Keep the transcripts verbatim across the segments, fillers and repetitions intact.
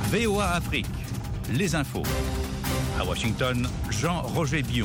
V O A Afrique, les infos. À Washington, Jean-Roger Bion.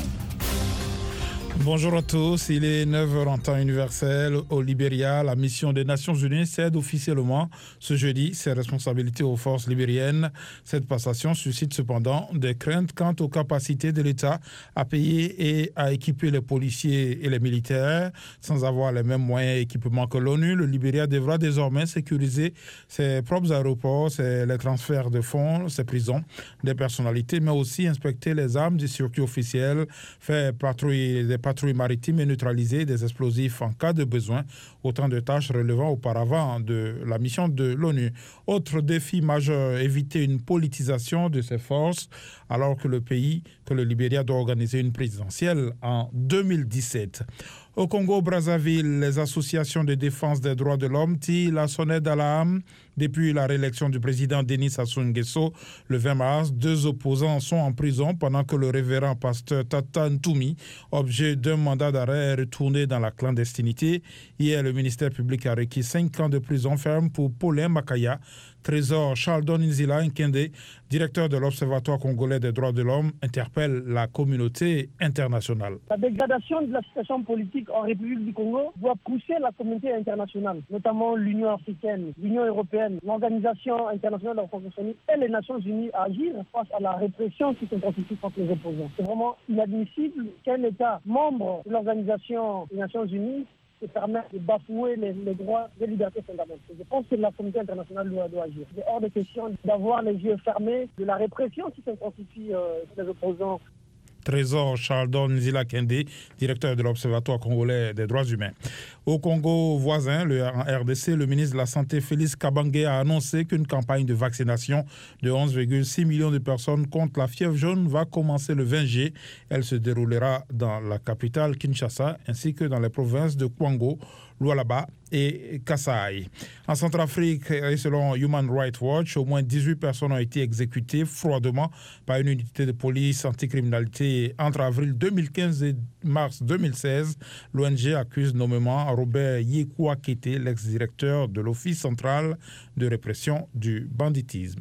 Bonjour à tous, il est neuf heures en temps universel. Au Libéria, la mission des Nations Unies cède officiellement ce jeudi ses responsabilités aux forces libériennes. Cette passation suscite cependant des craintes quant aux capacités de l'État à payer et à équiper les policiers et les militaires. Sans avoir les mêmes moyens et équipements que l'ONU, le Libéria devra désormais sécuriser ses propres aéroports, ses, les transferts de fonds, ses prisons, des personnalités, mais aussi inspecter les armes du circuit officiel, faire patrouiller des patrouilles maritimes et neutraliser des explosifs en cas de besoin. Autant de tâches relevant auparavant de la mission de l'ONU. Autre défi majeur, éviter une politisation de ses forces alors que le pays, que le Libéria doit organiser une présidentielle en deux mille dix-sept. Au Congo-Brazzaville, les associations de défense des droits de l'homme tirent la sonnette d'alarme. Depuis la réélection du président Denis Sassou Nguesso le vingt mars, deux opposants sont en prison pendant que le révérend pasteur Tata Ntoumi, objet d'un mandat d'arrêt, est retourné dans la clandestinité. Hier, le ministère public a requis cinq ans de prison ferme pour Paulin Makaya. Trésor Chaldon Nzila Nkende, directeur de l'Observatoire congolais des droits de l'homme, interpelle la communauté internationale. La dégradation de la situation politique en République du Congo doit pousser la communauté internationale, notamment l'Union africaine, l'Union européenne, l'Organisation internationale de la francophonie et les Nations unies à agir face à la répression qui s'intensifie contre les opposants. C'est vraiment inadmissible qu'un État membre de l'Organisation des Nations unies se permet de bafouer les, les droits des libertés fondamentales. Je pense que la communauté internationale doit, doit agir. C'est hors de question d'avoir les yeux fermés de la répression qui s'intensifie euh, sur les opposants. Trésor Chaldon Nzila Nkende, directeur de l'Observatoire congolais des droits humains. Au Congo voisin, le R D C, le ministre de la Santé Félix Kabange a annoncé qu'une campagne de vaccination de onze virgule six millions de personnes contre la fièvre jaune va commencer le vingt juillet. Elle se déroulera dans la capitale Kinshasa ainsi que dans les provinces de Kwango, Lualaba et Kasai. En Centrafrique, et selon Human Rights Watch, au moins dix-huit personnes ont été exécutées froidement par une unité de police anticriminalité entre avril deux mille quinze et mars deux mille seize. L'O N G accuse nommément Robert Yekwa Kete, l'ex-directeur de l'Office central de répression du banditisme.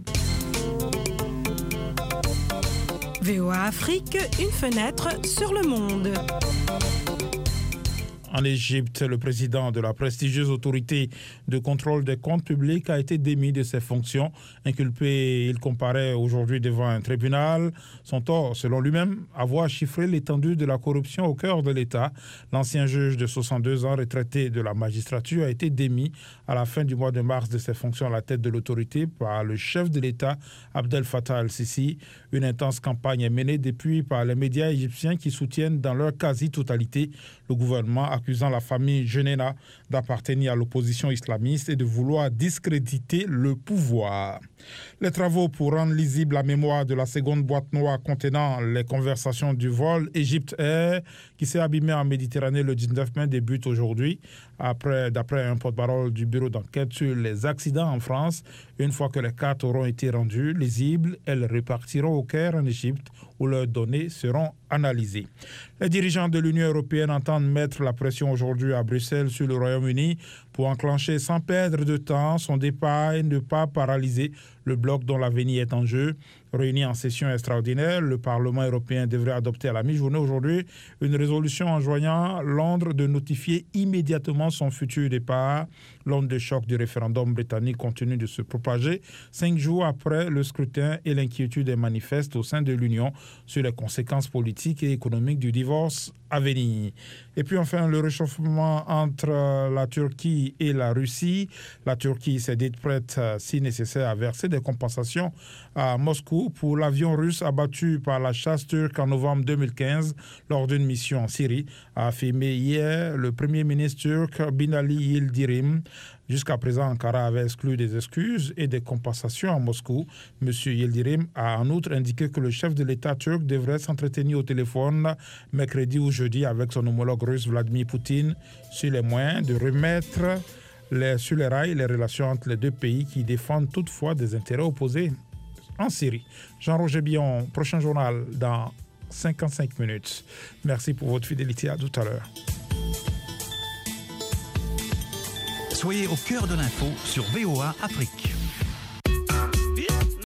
V O A Afrique, une fenêtre sur le monde. En Égypte, le président de la prestigieuse autorité de contrôle des comptes publics a été démis de ses fonctions. Inculpé, il comparaît aujourd'hui devant un tribunal. Son tort, selon lui-même, avoir chiffré l'étendue de la corruption au cœur de l'État. L'ancien juge de soixante-deux ans, retraité de la magistrature, a été démis à la fin du mois de mars de ses fonctions à la tête de l'autorité par le chef de l'État, Abdel Fattah el-Sisi. Une intense campagne est menée depuis par les médias égyptiens qui soutiennent dans leur quasi-totalité le gouvernement, accusant la famille Jeunena d'appartenir à l'opposition islamiste et de vouloir discréditer le pouvoir. Les travaux pour rendre lisible la mémoire de la seconde boîte noire contenant les conversations du vol Egypt Air qui s'est abîmé en Méditerranée le dix-neuf mai débutent aujourd'hui. Après, d'après un porte-parole du bureau d'enquête sur les accidents en France, une fois que les cartes auront été rendues lisibles, elles repartiront au Caire en Égypte où leurs données seront analysées. Les dirigeants de l'Union européenne entendent mettre la pression aujourd'hui à Bruxelles sur le Royaume-Uni pour enclencher sans perdre de temps son départ et ne pas paralyser le bloc dont l'avenir est en jeu. Réuni en session extraordinaire, le Parlement européen devrait adopter à la mi-journée aujourd'hui une résolution enjoignant Londres de notifier immédiatement son futur départ. L'onde de choc du référendum britannique continue de se propager cinq jours après le scrutin et l'inquiétude est manifeste au sein de l'Union sur les conséquences politiques et économiques du divorce à venir. Et puis enfin, le réchauffement entre la Turquie et la Russie. La Turquie s'est dite prête, si nécessaire, à verser des compensations à Moscou pour l'avion russe abattu par la chasse turque en novembre deux mille quinze lors d'une mission en Syrie, a affirmé hier le premier ministre turc Binali Yildirim. Jusqu'à présent, Ankara avait exclu des excuses et des compensations à Moscou. M. Yildirim a en outre indiqué que le chef de l'État turc devrait s'entretenir au téléphone mercredi ou jeudi avec son homologue russe Vladimir Poutine sur les moyens de remettre les, sur les rails les relations entre les deux pays qui défendent toutefois des intérêts opposés en Syrie. Jean-Roger Bion, prochain journal dans cinquante-cinq minutes. Merci pour votre fidélité. À tout à l'heure. Soyez au cœur de l'info sur V O A Afrique.